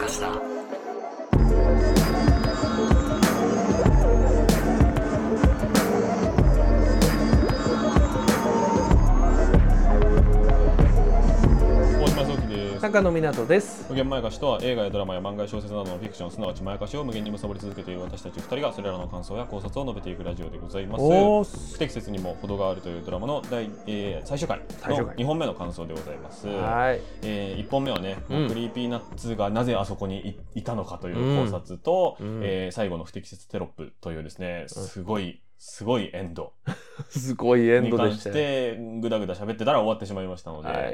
かした。 中野湊です。 無限まやかしとは映画やドラマや漫画や小説などのフィクション、すなわちまやかしを無限に貪り続けている私たち2人がそれらの感想や考察を述べていくラジオでございます。不適切にも程があるというドラマの最終回の2本目の感想でございます。 はい、 1本目はね、クリーピーナッツがなぜあそこに いたのかという考察と、最後の不適切テロップというですね、すごいエンドすごいエンドでしたに関してぐだぐだ喋ってたら終わってしまいましたので、はい、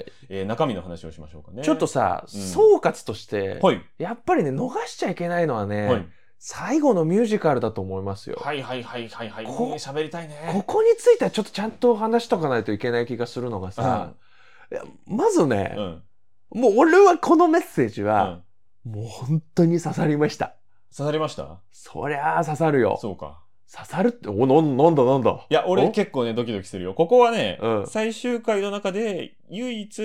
中身の話をしましょうかね。 ちょっとさ、総括として、 はい、 やっぱりね逃しちゃいけないのはね、 はい、 最後のミュージカルだと思いますよ。 はい喋りたいね。 ここについてはちょっとちゃんと話しとかないといけない気がするのがさ、いやまずね、もう俺はこのメッセージは、もう本当に刺さりました。 刺さりました？ そりゃあ刺さるよ。 そうか。 刺さるって、なんだ。 いや、俺結構ね、ドキドキするよ。ここはね、最終回の中で唯一、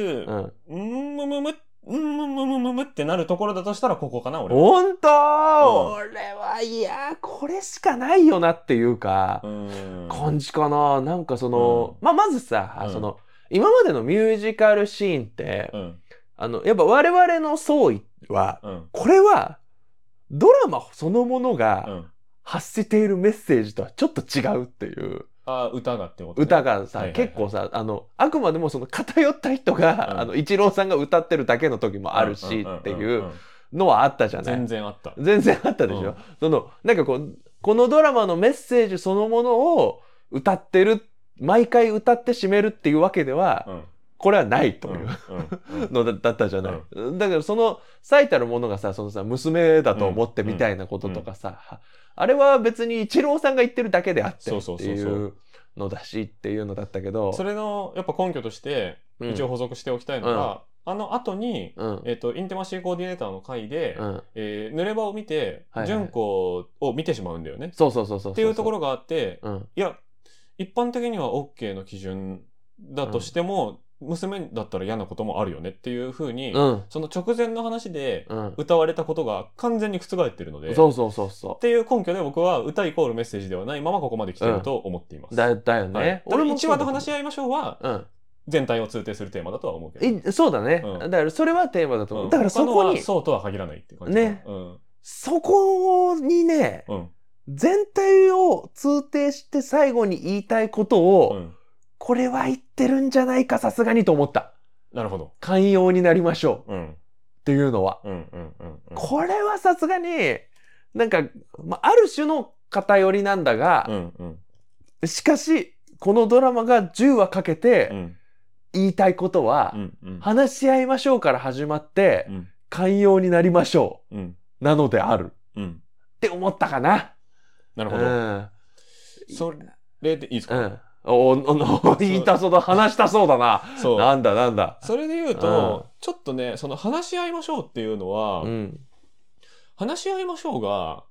むってなるところだとしたらここかな、俺は。 ほんと、俺は、いや、これしかないよなっていうか、感じかな。なんかその、まずさ、その、今までのミュージカルシーンって、やっぱ我々の総意は、これは、ドラマそのものが、発しているメッセージとはちょっと違うっていう。 歌がってこと、ね、 歌がさ、結構さ、あくまでもその偏った人が、イチローさんが歌ってるだけの時もあるしっていうのはあったじゃない。 全然あったでしょ。その、なんかこのドラマのメッセージそのものを歌ってる、毎回歌って締めるっていうわけでは、これはないというのだったじゃない。だからその最たるものがさ、そのさ、娘だと思ってみたいなこととかさ、あれは別にイチローさんが言ってるだけであってっていうのだしっていうのだったけど、 それのやっぱ根拠として一応補足しておきたいのが、あの後に、インテマシーコーディネーターの回で、濡れ場を見て、純子を見てしまうんだよね。 そうっていうところがあって、いや、一般的には OK の基準だとしても、娘だったら嫌なこともあるよねっていう風に、その直前の話で歌われたことが完全に覆ってるので、 そうっていう根拠で僕は歌イコールメッセージではないままここまで来てると思っています。 だよね。 俺も1話と話し合いましょうは、全体を通底するテーマだとは思うけど。 そうだね。だからそれはテーマだと思う。だからそこに。 そうとは限らないっていう感じ。 ね。そこにね、全体を通底して最後に言いたいことを、これは言ってるんじゃないか、さすがにと思った。 なるほど。 寛容になりましょう。っていうのは。これはさすがに、なんか、ある種の偏りなんだが、しかし、このドラマが10話かけて、言いたいことは、話し合いましょうから始まって、寛容になりましょう。なのである。って思ったかな。 なるほど。それでいいですか？ 言いたそうだ、話したそうだな。なんだ。 それで言うと、ちょっとね、その話し合いましょうっていうのは、話し合いましょうが、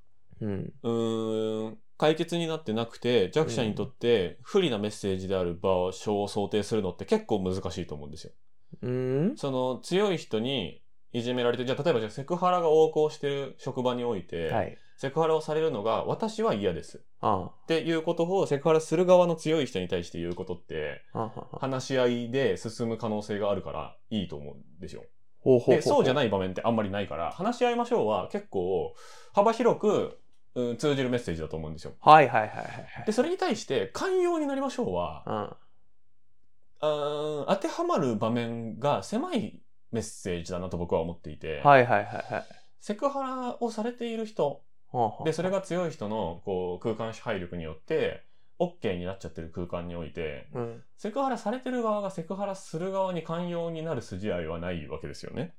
解決になってなくて、弱者にとって不利なメッセージである場所を想定するのって結構難しいと思うんですよ。その強い人にいじめられて、じゃあ例えばセクハラが横行してる職場において、セクハラをされるのが私は嫌です。っていうことをセクハラする側の強い人に対して言うことって、話し合いで進む可能性があるからいいと思うんですよ。で、そうじゃない場面ってあんまりないから、話し合いましょうは結構幅広く通じるメッセージだと思うんですよ。で、それに対して寛容になりましょうは、当てはまる場面が狭いメッセージだなと僕は思っていて、セクハラをされている人、で、それが強い人のこう空間支配力によって、OK になっちゃってる空間において、セクハラされてる側がセクハラする側に寛容になる筋合いはないわけですよね。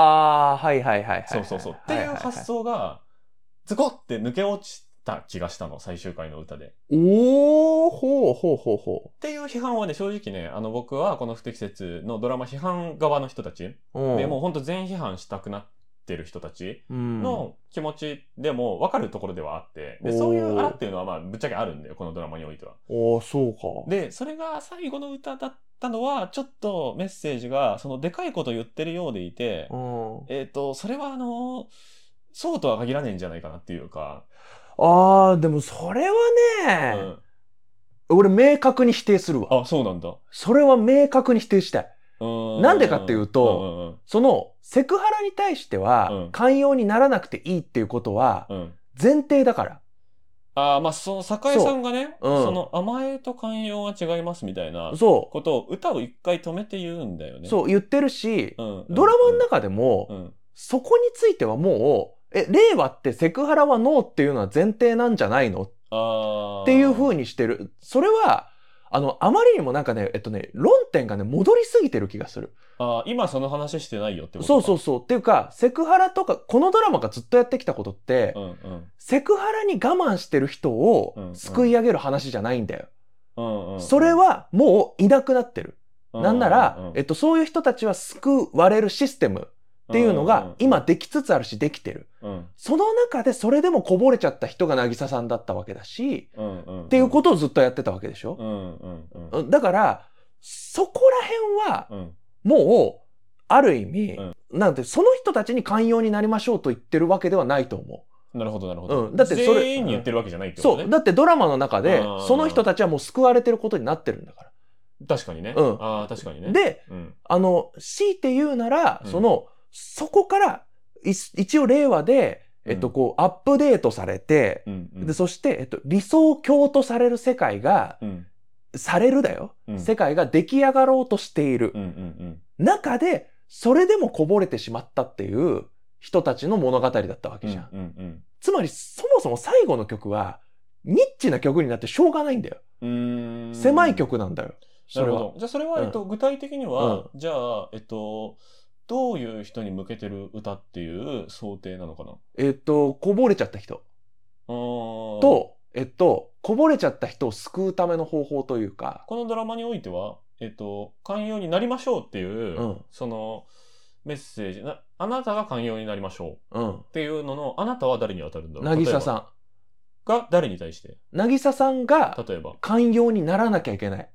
そう。っていう発想が、ズコって抜け落ちた気がしたの、最終回の歌で。っていう批判はね、正直ね、僕はこの不適切のドラマ批判側の人たち、でもうほんと全批判したくなってる人たちの気持ちでも分かるところではあって、でそういうあらっていうのはまあぶっちゃけあるんだよ、このドラマにおいては。 そうか。 で、それが最後の歌だったのは、ちょっとメッセージが、そのでかいこと言ってるようでいて、それはそうとは限らないんじゃないかなっていうか。 でもそれはね、俺明確に否定するわ。 あ、そうなんだ。 それは明確に否定したい。なんでかっていうと、そのセクハラに対しては寛容にならなくていいっていうことは前提だから。 まあその酒井さんがね、その甘えと寛容は違いますみたいなことを歌を一回止めて言うんだよね。 そう言ってるし、ドラマの中でもそこについてはもう令和ってセクハラはノーっていうのは前提なんじゃないのっていう風にしてる。それはあまりにもなんかね、論点がね、戻りすぎてる気がする。 今その話してないよってことか。 そう。っていうか、セクハラとか、このドラマがずっとやってきたことって、セクハラに我慢してる人を救い上げる話じゃないんだよ。それはもういなくなってる。なんなら、そういう人たちは救われるシステムっていうのが今できつつあるしできてる。その中でそれでもこぼれちゃった人が渚さんだったわけだし、っていうことをずっとやってたわけでしょ。だから、そこら辺は、もう、ある意味、なんて、その人たちに寛容になりましょうと言ってるわけではないと思う。 なるほど、なるほど。 だってそれ、 全員に言ってるわけじゃないってことね。 そう。だってドラマの中で、その人たちはもう救われてることになってるんだから。 確かにね。確かにね。 で、強いて言うなら、そこから、一応令和で、こう、アップデートされて、で、そして、理想郷とされる世界が、されるだよ、世界が出来上がろうとしている。中で、それでもこぼれてしまったっていう人たちの物語だったわけじゃん。つまり、そもそも最後の曲は、ニッチな曲になってしょうがないんだよ。狭い曲なんだよ。 なるほど。じゃあそれは、具体的には、じゃあ、どういう人に向けてる歌っていう想定なのかな？ こぼれちゃった人。と、こぼれちゃった人を救うための方法というか。 このドラマにおいては、寛容になりましょうっていう、その、メッセージ、あなたが寛容になりましょうっていうのの、あなたは誰に当たるんだろう？ 渚さん。 が誰に対して？ 渚さんが、例えば、寛容にならなきゃいけない。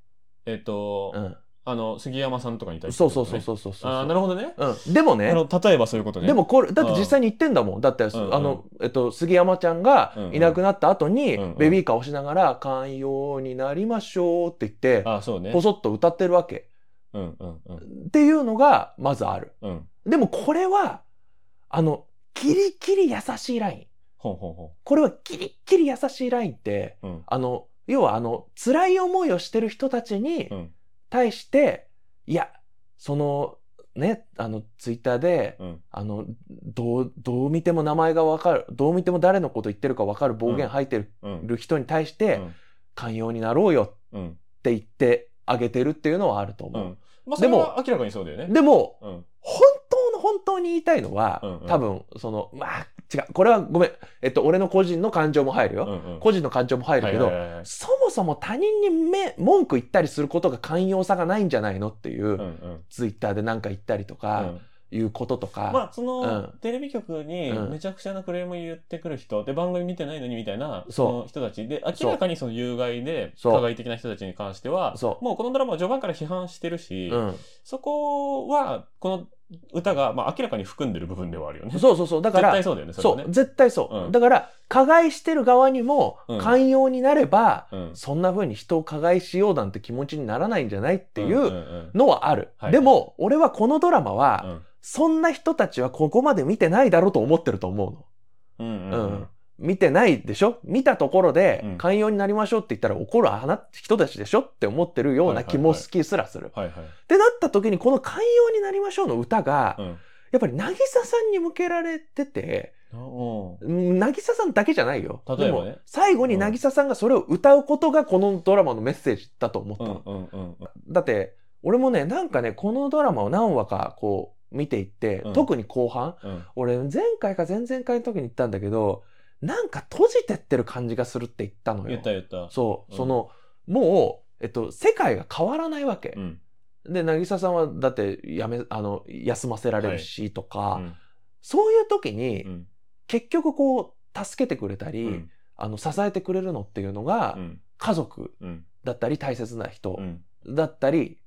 杉山さんとかに対して、ね。 そう。 なるほどね。 でもね。 例えばそういうことね。 でもこれ、だって実際に言ってんだもん。だって、杉山ちゃんがいなくなった後に、ベビーカーをしながら、寛容になりましょうって言って、ポソッと歌ってるわけ。っていうのが、まずある。でもこれは、キリキリ優しいライン。これはキリキリ優しいラインって、要は辛い思いをしてる人たちに対して、いや、ツイッターで、どう見ても名前がわかる、どう見ても誰のこと言ってるかわかる暴言吐いてる人に対して、寛容になろうよって言ってあげてるっていうのはあると思う。 それは明らかにそうだよね。 でも、本当に言いたいのは、多分、違う。これはごめん。俺の個人の感情も入るよ。個人の感情も入るけど、そもそも他人に文句言ったりすることが寛容さがないんじゃないのっていう、ツイッターでなんか言ったりとか、いうこととか。 テレビ局にめちゃくちゃなクレーム言ってくる人、で、番組見てないのにみたいな、その人たちで、明らかにその有害で、加害的な人たちに関しては、もうこのドラマは序盤から批判してるし、そこは、この、歌が、明らかに含んでる部分ではあるよね。 そう。だから、 絶対そうだよね、それはね。 絶対そう。だから、加害してる側にも、寛容になれば、そんな風に人を加害しようなんて気持ちにならないんじゃないっていうのはある。でも、俺はこのドラマは、そんな人たちはここまで見てないだろうと思ってると思うの。見てないでしょ？見たところで、寛容になりましょうって言ったら怒る人たちでしょって思ってるような気もすらする。ってなった時に、この寛容になりましょうの歌が、やっぱり渚さんに向けられてて、渚さんだけじゃないよ。 例えばね。 でも最後に渚さんがそれを歌うことがこのドラマのメッセージだと思ったの。だって、俺もね、このドラマを何話かこう見ていって、特に後半、俺前回か前々回の時に言ったんだけど、なんか閉じてってる感じがするって言ったのよ。 言った。 そう。もう、世界が変わらないわけ。で、渚さんはだって休ませられるしとか、そういう時に、結局こう、助けてくれたり、支えてくれるのっていうのが、家族だったり大切な人だったり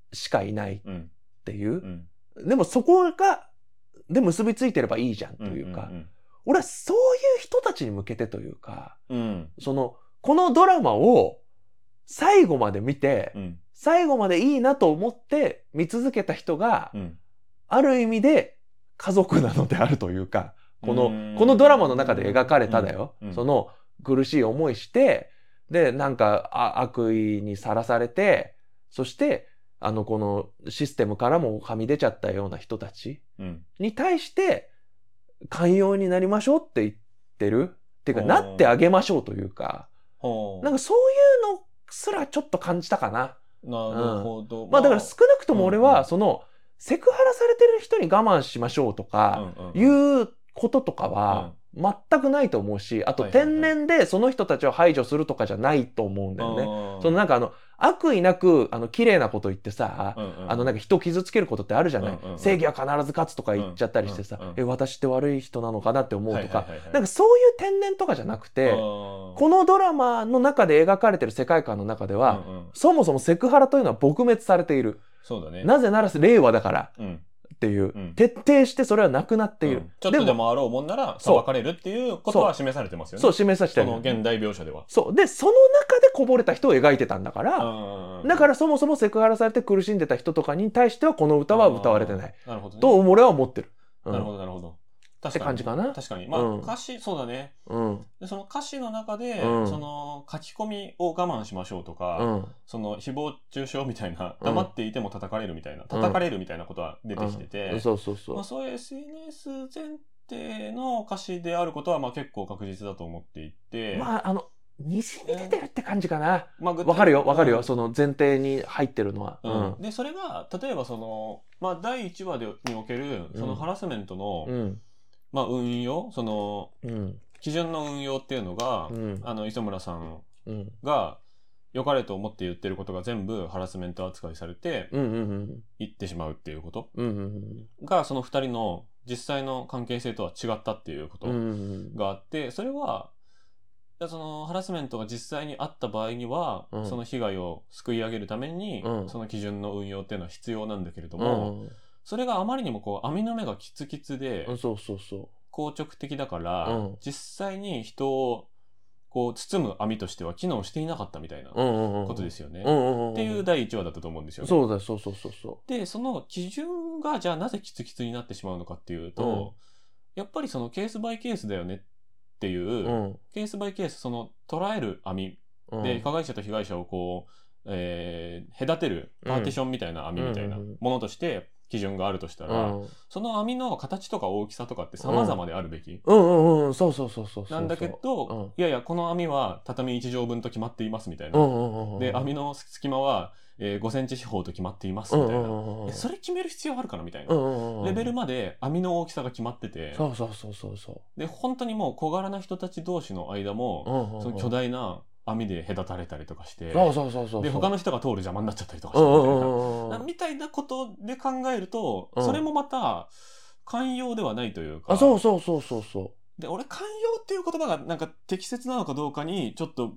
しかいないっていう。でもそこが、で結びついてればいいじゃんというか、俺はそういう人たちに向けてというか、このドラマを最後まで見て、最後までいいなと思って見続けた人が、ある意味で家族なのであるというか、このドラマの中で描かれただよ。その苦しい思いして、で、なんか悪意にさらされて、そして、このシステムからもはみ出ちゃったような人たちに対して、寛容になりましょうって言ってる。っていうか、なってあげましょうというか、なんかそういうのすらちょっと感じたかな。 なるほど。 まあだから少なくとも俺は、セクハラされてる人に我慢しましょうとか、いうこととかは、全くないと思うし、あと天然でその人たちを排除するとかじゃないと思うんだよね。なんか悪意なく、綺麗なこと言ってさ、なんか人を傷つけることってあるじゃない。正義は必ず勝つとか言っちゃったりしてさ、私って悪い人なのかなって思うとか、なんかそういう天然とかじゃなくて、このドラマの中で描かれてる世界観の中では、そもそもセクハラというのは撲滅されている。 そうだね。 なぜなら令和だから。っていう、徹底してそれはなくなっている。 ちょっとでもあろうもんなら裁かれるっていうことは示されてますよね。 そう、示させてる。 その現代描写では。 そう。で、その中でこぼれた人を描いてたんだから、だからそもそもセクハラされて苦しんでた人とかに対してはこの歌は歌われてない。 なるほどね。 と俺は思ってる。 なるほど、なるほど。 って感じかな。 確かに。まあ、歌詞、そうだね。で、その歌詞の中で、その書き込みを我慢しましょうとか、その誹謗中傷みたいな、黙っていても叩かれるみたいな、叩かれるみたいなことは出てきてて、そういう SNS 前提の歌詞であることは、まあ結構確実だと思っていて、 まあ、滲み出てるって感じかな。わかるよ、わかるよ。その前提に入ってるのは。 で、それが、例えばまあ第1話における、そのハラスメントの、まあ運用、基準の運用っていうのが、磯村さんが良かれと思って言ってることが全部ハラスメント扱いされて、言ってしまうっていうことが、その2人の実際の関係性とは違ったっていうことがあって、それは、そのハラスメントが実際にあった場合には、その被害をすくい上げるために、その基準の運用っていうのは必要なんだけれども、それがあまりにも網の目がキツキツで、硬直的だから、実際に人を包む網としては機能していなかったみたいなことですよね。っていう第1話だったと思うんですよね。 そうだ、そう。 で、その基準がじゃあなぜキツキツになってしまうのかっていうと、やっぱりそのケースバイケースだよねっていう、ケースバイケース、捉える網で、加害者と被害者を隔てるパーティションみたいな網みたいなものとして、基準があるとしたら、その網の形とか大きさとかって様々であるべき。 そう。 なんだけど、いやいや、この網は畳1畳分と決まっていますみたいな。で、網の隙間は5センチ四方と決まっていますみたいな。それ決める必要あるかなみたいな。レベルまで網の大きさが決まってて。 そう。 で、本当にもう小柄な人たち同士の間も、その巨大な網で隔たれたりとかして、で、他の人が通る邪魔になっちゃったりとかして、みたいなことで考えると、それもまた、寛容ではないというか。 そう。 で、俺、寛容っていう言葉がなんか適切なのかどうかに、ちょっと、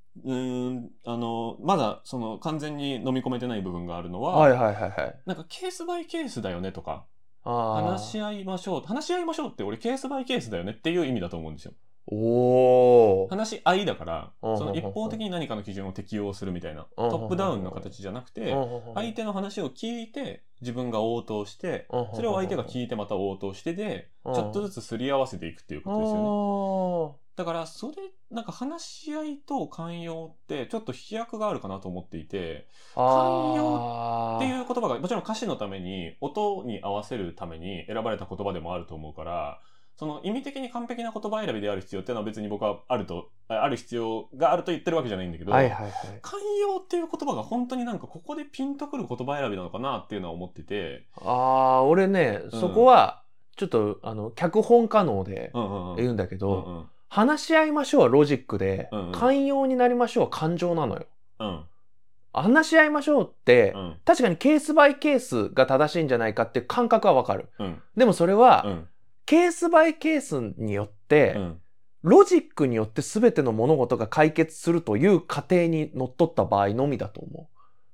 まだ、完全に飲み込めてない部分があるのは、なんかケースバイケースだよねとか、話し合いましょうって俺ケースバイケースだよねっていう意味だと思うんですよ。話し合いだから、その一方的に何かの基準を適用するみたいな、トップダウンの形じゃなくて、相手の話を聞いて、自分が応答して、それを相手が聞いてまた応答してで、ちょっとずつすり合わせていくっていうことですよね。だから、なんか話し合いと寛容ってちょっと飛躍があるかなと思っていて、寛容っていう言葉がもちろん歌詞のために、音に合わせるために選ばれた言葉でもあると思うから、その意味的に完璧な言葉選びである必要っていうのは別に僕はある必要があると言ってるわけじゃないんだけど、寛容っていう言葉が本当になんかここでピンとくる言葉選びなのかなっていうのは思ってて。 俺ね、そこは、ちょっと、脚本可能で言うんだけど、話し合いましょうはロジックで、寛容になりましょうは感情なのよ。話し合いましょうって、確かにケースバイケースが正しいんじゃないかっていう感覚はわかる。でもそれは、ケースバイケースによって、ロジックによって全ての物事が解決するという過程にのっとった場合のみだと思う。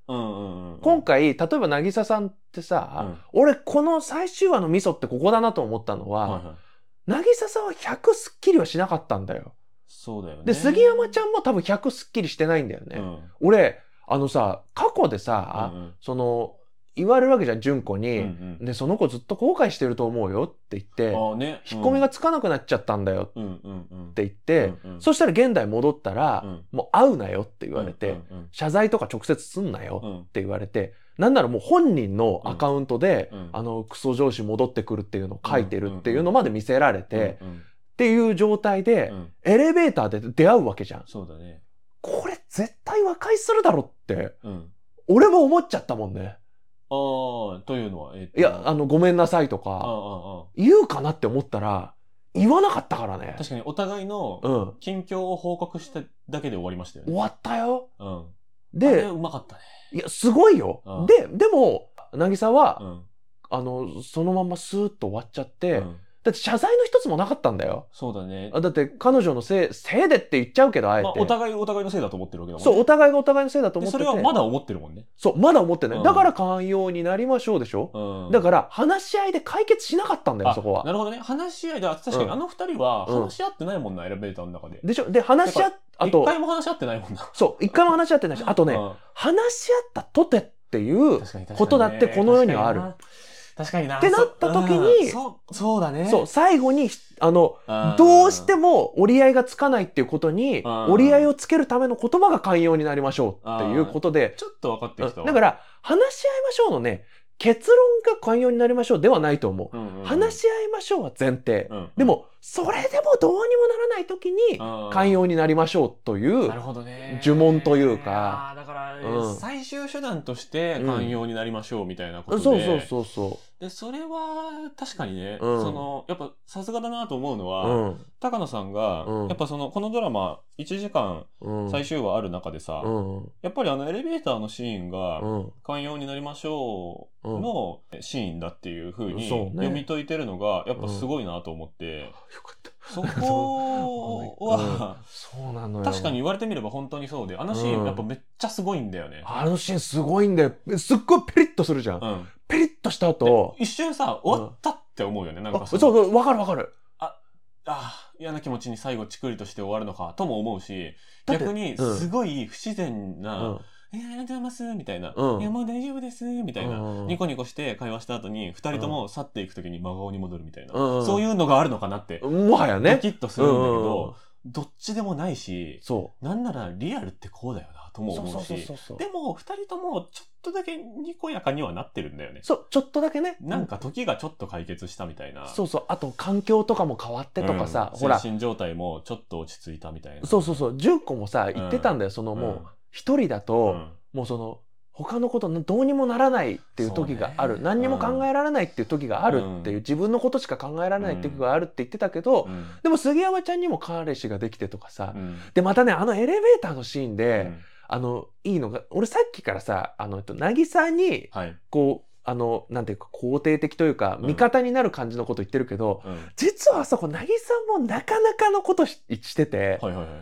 今回、例えば渚さんってさ、俺この最終話のミソってここだなと思ったのは、渚さんは100スッキリはしなかったんだよ。 そうだよね。 で、杉山ちゃんも多分100スッキリしてないんだよね。俺、過去でさ、言われるわけじゃん、純子に。で、その子ずっと後悔してると思うよって言って、引っ込みがつかなくなっちゃったんだよって言って、そしたら現代戻ったら、もう会うなよって言われて、謝罪とか直接すんなよって言われて、なんならもう本人のアカウントで、クソ上司戻ってくるっていうのを書いてるっていうのまで見せられて、っていう状態で、エレベーターで出会うわけじゃん。 そうだね。 これ絶対和解するだろって、俺も思っちゃったもんね。 というのは、 いや、ごめんなさいとか、言うかなって思ったら、言わなかったからね。 確かにお互いの近況を報告しただけで終わりましたよね。 終わったよ。 で、あれうまかったね。 いや、すごいよ。でも、渚は、そのままスーッと終わっちゃって、だって謝罪の一つもなかったんだよ。 そうだね。 だって彼女のせいでって言っちゃうけど、あえて。 お互いのせいだと思ってるわけだもんね。 そう、お互いがお互いのせいだと思ってて。 それはまだ思ってるもんね。 そう、まだ思ってない。だから寛容になりましょうでしょ。だから、話し合いで解決しなかったんだよ、そこは。 なるほどね。話し合いで、確かにあの二人は話し合ってないもんな、エレベーターの中で。 でしょ。で、話し合っ、 あと。一回も話し合ってないもんな。 そう、一回も話し合ってないし、あとね、話し合ったとてっていうことだってこの世にはある。 確かにな。 ってなった時に、 そうだね。 そう、最後に、どうしても折り合いがつかないっていうことに、折り合いをつけるための言葉が寛容になりましょうっていうことで。 ちょっと分かってきたわ。 だから、話し合いましょうのね、結論が寛容になりましょうではないと思う。話し合いましょうは前提。でも、それでもどうにもならない時に、寛容になりましょうという、呪文というか。 だから、最終手段として寛容になりましょうみたいなことで。 そう。 で、それは、確かにね、やっぱ、さすがだなと思うのは、高野さんが、やっぱこのドラマ、1時間、最終話ある中でさ、やっぱりエレベーターのシーンが、寛容になりましょうのシーンだっていう風に読み解いてるのが、やっぱすごいなと思って、 よかった。 そこは、 そうなのよ。 確かに言われてみれば本当にそうで、あのシーンやっぱめっちゃすごいんだよね。 あのシーンすごいんだよ。すっごいペリッとするじゃん。ペリッとした後。 一瞬さ、終わったって思うよね。なんかそう、わかる。 嫌な気持ちに最後チクリとして終わるのかとも思うし、逆にすごい不自然な、ありがとうございますみたいな、いやもう大丈夫ですみたいな、ニコニコして会話した後に二人とも去っていくときに真顔に戻るみたいな、そういうのがあるのかなってもはやねドキッとするんだけど、どっちでもないし、なんならリアルってこうだよなとも思うし、でも二人ともちょっとだけにこやかにはなってるんだよね。そう、 ちょっとだけね。 なんか時がちょっと解決したみたいな。 そう、あと環境とかも変わってとかさ、ほら精神状態もちょっと落ち着いたみたいな。 そう、純子もさ言ってたんだよ。もう一人だと、もう他のことどうにもならないっていう時がある、何にも考えられないっていう時があるっていう、自分のことしか考えられないっていう時があるって言ってたけど、でも杉山ちゃんにも彼氏ができてとかさ、でまたね、エレベーターのシーンで、いいのが、俺さっきからさ、渚にこう、なんていうか肯定的というか味方になる感じのこと言ってるけど、実はあそこ渚もなかなかのことしてて、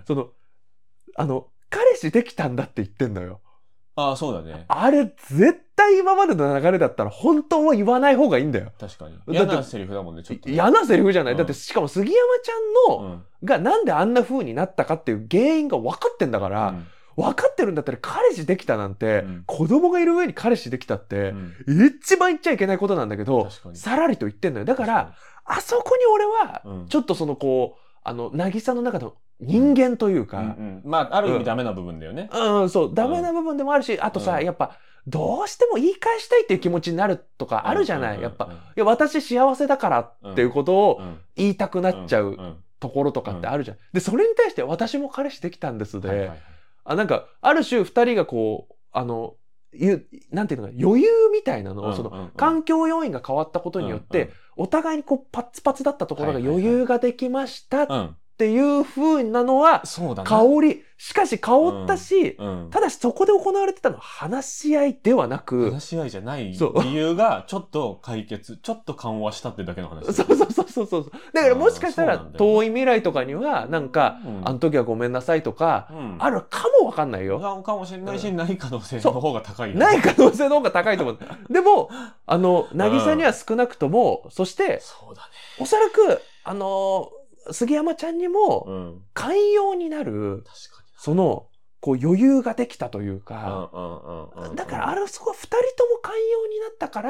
彼氏できたんだって言ってんのよ。 ああ、そうだね。 あれ、絶対今までの流れだったら本当は言わない方がいいんだよ。 確かに。嫌なセリフだもんね、ちょっと、ね。 嫌なセリフじゃない。だって、しかも杉山ちゃんの、がなんであんな風になったかっていう原因が分かってんだから、分かってるんだったら彼氏できたなんて、子供がいる上に彼氏できたって、一番言っちゃいけないことなんだけど、さらりと言ってんのよ。だから、あそこに俺は、ちょっと渚の中の人間というか。 まあ、ある意味ダメな部分だよね。 そう、ダメな部分でもあるし、あとさ、やっぱ、どうしても言い返したいっていう気持ちになるとかあるじゃない。やっぱ、いや、私幸せだからっていうことを言いたくなっちゃうところとかってあるじゃん。で、それに対して私も彼氏できたんですで、なんか、ある種二人がこう、なんていうのか、余裕みたいなのを、環境要因が変わったことによって、お互いにこう、パツパツだったところが余裕ができましたっっていう風なのは、香り。しかし香ったし、ただしそこで行われてたのは話し合いではなく、 話し合いじゃない理由がちょっと解決、ちょっと緩和したってだけの話。 そう。だからもしかしたら遠い未来とかには、なんか、あの時はごめんなさいとか、あるかもわかんないよ。 かもしれないし、ない可能性の方が高い。 ない可能性の方が高いと思う。でも、渚には少なくとも、そして、おそらく、杉山ちゃんにも、寛容になる、その、こう余裕ができたというか、だからそこは二人とも寛容になったから、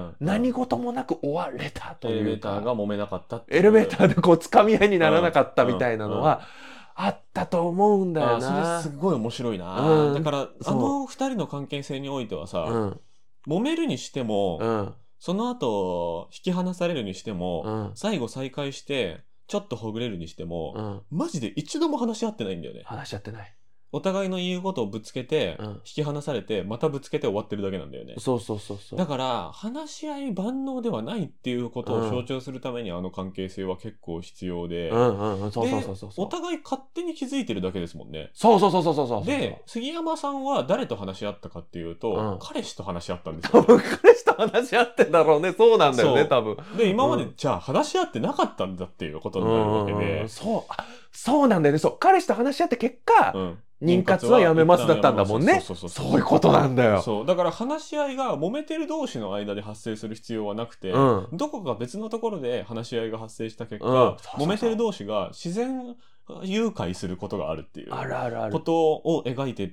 何事もなく終われたというか。 エレベーターが揉めなかったエレベーターでこう掴み合いにならなかったみたいなのは、あったと思うんだよな。 それすごい面白いな。だから、二人の関係性においてはさ、揉めるにしても、その後、引き離されるにしても、最後再会して、ちょっとほぐれるにしても、マジで一度も話し合ってないんだよね。 話し合ってない。 お互いの言うことをぶつけて、引き離されて、またぶつけて終わってるだけなんだよね。 そう。 だから、話し合い万能ではないっていうことを象徴するために関係性は結構必要で、お互い勝手に気づいてるだけですもんね。 そう。 で、杉山さんは誰と話し合ったかっていうと、彼氏と話し合ったんですよ、 多分彼氏と話し合ってんだろうね。そうなんだよね、多分。 で、今まで、じゃあ話し合ってなかったんだっていうことになるわけで。 そうなんだよね。彼氏と話し合って結果、妊活はやめますだったんだもんね。そういうことなんだよ。 だから話し合いが揉めてる同士の間で発生する必要はなくて、どこか別のところで話し合いが発生した結果、揉めてる同士が自然誘拐することがあるっていうことを描いてって、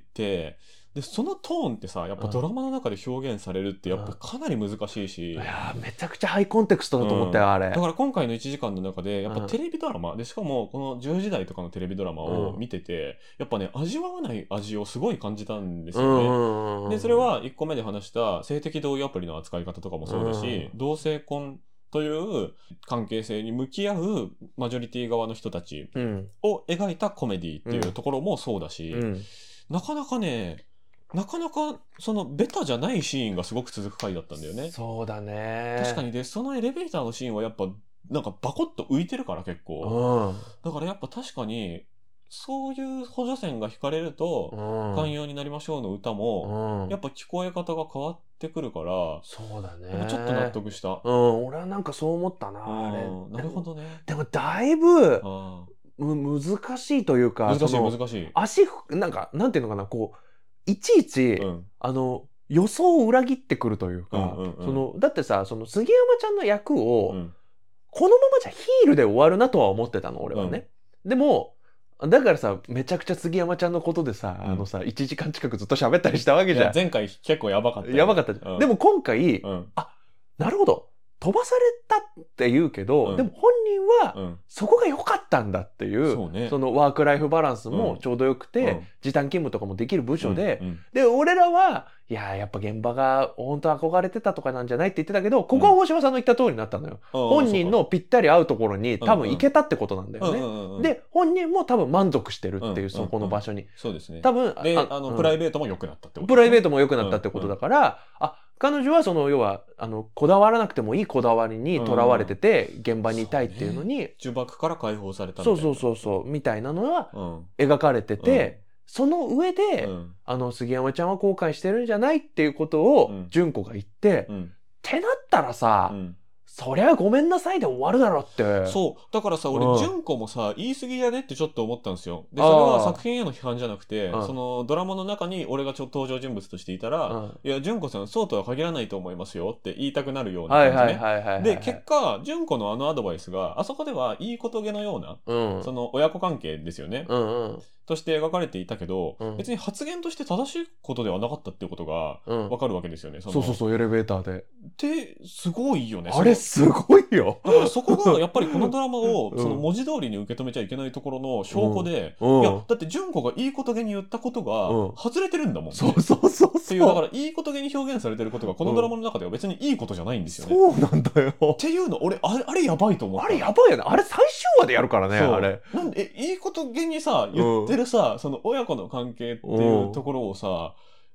で、そのトーンってさ、やっぱドラマの中で表現されるってやっぱかなり難しいし。いやめちゃくちゃハイコンテクストだと思ったよ、あれ。 だから今回の1時間の中で、やっぱテレビドラマ、で、しかもこの10時台とかのテレビドラマを見てて、やっぱね、味わわない味をすごい感じたんですよね。で、それは1個目で話した性的同意アプリの扱い方とかもそうだし、同性婚という関係性に向き合うマジョリティ側の人たちを描いたコメディっていうところもそうだし、なかなかそのベタじゃないシーンがすごく続く回だったんだよね。 そうだね。 確かにで、そのエレベーターのシーンはやっぱなんかバコッと浮いてるから結構。だからやっぱ確かにそういう補助線が引かれると、寛容になりましょうの歌も、やっぱ聞こえ方が変わってくるから、 そうだね。 ちょっと納得した。 俺はなんかそう思ったな、あれ。 なるほどね。 でもだいぶ難しいというか、 難しい。 なんていうのかな、こう、いちいち、予想を裏切ってくるというか、だってさ、その杉山ちゃんの役を、このままじゃヒールで終わるなとは思ってたの、俺はね。でも、だからさ、めちゃくちゃ杉山ちゃんのことでさ、1時間近くずっと喋ったりしたわけじゃん。 前回結構やばかった。 やばかったじゃん。でも今回、なるほど。飛ばされたって言うけど、でも本人はそこが良かったんだっていう、そのワークライフバランスもちょうど良くて、時短勤務とかもできる部署で、で、俺らは、やっぱ現場が本当憧れてたとかなんじゃないって言ってたけど、ここは大島さんの言った通りになったのよ。本人のぴったり合うところに多分行けたってことなんだよね。で、本人も多分満足してるっていう、そこの場所に。 そうですね。 多分、 で、プライベートも良くなったってこと。 プライベートも良くなったってことだから、彼女は要は、こだわらなくてもいいこだわりにとらわれてて、現場にいたいっていうのに。 呪縛から解放されたみたいな。 そう、みたいなのは描かれてて、その上で、杉山ちゃんは後悔してるんじゃないっていうことを、純子が言って、ってなったらさ、そりゃごめんなさいで終わるだろって。 そう。だからさ、俺、純子もさ、言い過ぎやねってちょっと思ったんですよ。で、それは作品への批判じゃなくて、そのドラマの中に俺が登場人物としていたら、いや、純子さんそうとは限らないと思いますよって言いたくなるような感じね。で、結果、純子のアドバイスが、あそこではいいことげのような、その親子関係ですよね。として描かれていたけど、別に発言として正しいことではなかったっていうことがわかるわけですよね。 そう、エレベーターで。 ってすごいよね。 あれすごいよ。 だからそこがやっぱりこのドラマをその文字通りに受け止めちゃいけないところの証拠で、いやだって純子がいいことげに言ったことが外れてるんだもんね。 そうっていうだからいいことげに表現されてることがこのドラマの中では別にいいことじゃないんですよね。 そうなんだよ。 っていうの俺あれやばいと思った。 あれやばいよね。あれ最終話でやるからね。あれ。 なんでいいことげにさ言ってるさその親子の関係っていうところをさ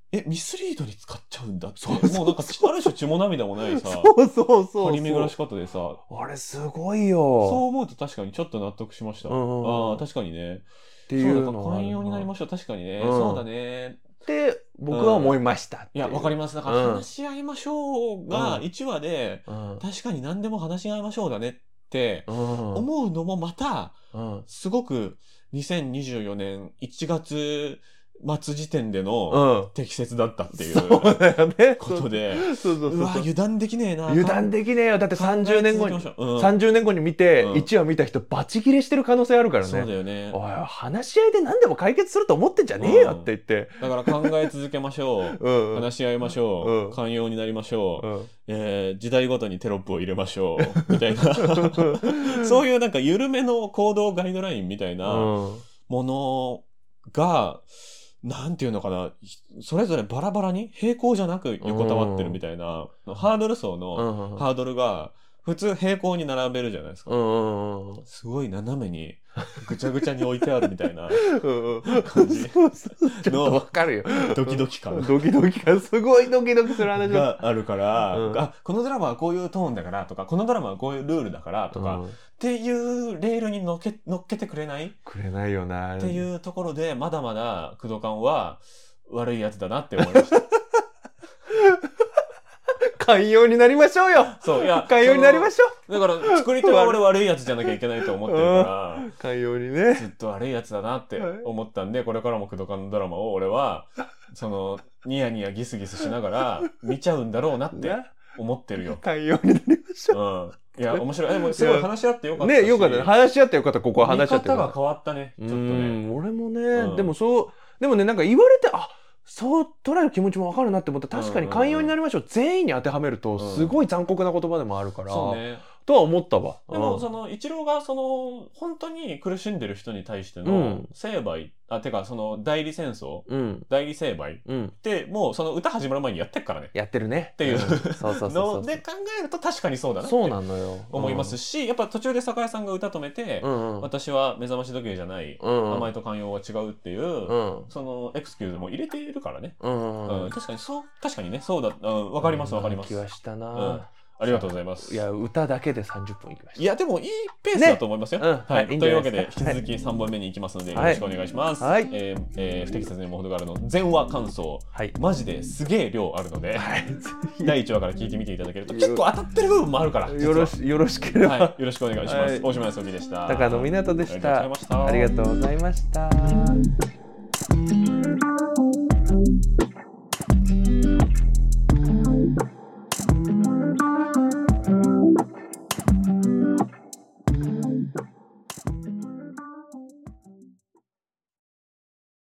ミスリードに使っちゃうんだって。もうなんか、ある種血も涙もないさ、 そう張り巡らし方でさ。 あれすごいよ。 そう思うと確かにちょっと納得しました。ああ、確かにね。 っていうのは。寛容になりましょう。確かにね。そうだね。 って僕は思いました。 いや、わかります。だから話し合いましょうが1話で、確かに何でも話し合いましょうだねって思うのもまた、すごく2024年1月末時点での適切だったっていうことで、うわ、油断できねえな。 油断できねえよ。だって30年後に、30年後に見て、1話見た人バチ切れしてる可能性あるからね。 そうだよね。 おい、話し合いで何でも解決すると思ってんじゃねえよって言って。 だから考え続けましょう。話し合いましょう。寛容になりましょう。時代ごとにテロップを入れましょう。みたいな。そういうなんか緩めの行動ガイドラインみたいなものが、なんていうのかな、それぞれバラバラに平行じゃなく横たわってるみたいな、ハードル層のハードルが普通平行に並べるじゃないですか。すごい斜めにぐちゃぐちゃに置いてあるみたいな感じのわかるよ。 ドキドキ感。 ドキドキ感、すごいドキドキする話があるから、このドラマはこういうトーンだからとか、このドラマはこういうルールだからとか、っていうレールに乗っけてくれないよな。 っていうところで、まだまだ工藤官は悪いやつだなって思いました。 寛容になりましょうよ。 そう、いや、 寛容になりましょう。だから作り手は俺悪いやつじゃなきゃいけないと思ってるから、 寛容にね。 ずっと悪いやつだなって思ったんで、これからも工藤官のドラマを俺はニヤニヤギスギスしながら見ちゃうんだろうなって思ってるよ。 寛容になりましょう。いや、面白い。でもすごい話し合ってよかったし。 ね、よかった。話し合ってよかった。ここは話し合ってよかった。 見方が変わったね。ちょっとね。 俺もね、でもね、なんか言われて、そう捉える気持ちもわかるなって思った。確かに寛容になりましょう。全員に当てはめると、すごい残酷な言葉でもあるから。そうね。とは思ったわ。 でも、一郎が、本当に苦しんでる人に対しての、成敗、代理戦争、代理成敗って、もう、歌始まる前にやってっからね。 やってるね。 っていうので考えると確かにそうだなって思いますし、やっぱ途中で酒屋さんが歌止めて、私は目覚まし時計じゃない、甘えと寛容は違うっていう、エクスキューズも入れているからね。確かにね、そうだ、わかります。 気はしたな。 ありがとうございます。 いや、歌だけで30分いきました。 いや、でもいいペースだと思いますよ。はい。というわけで、引き続き3本目に行きますので、よろしくお願いします。はい。不適切にも程があるの全話感想。はい。マジですげえ量あるので、第1話から聞いてみていただけると、結構当たってる部分もあるから。よろしければ。よろしくお願いします。大島康之でした。 高野湊でした。ありがとうございました。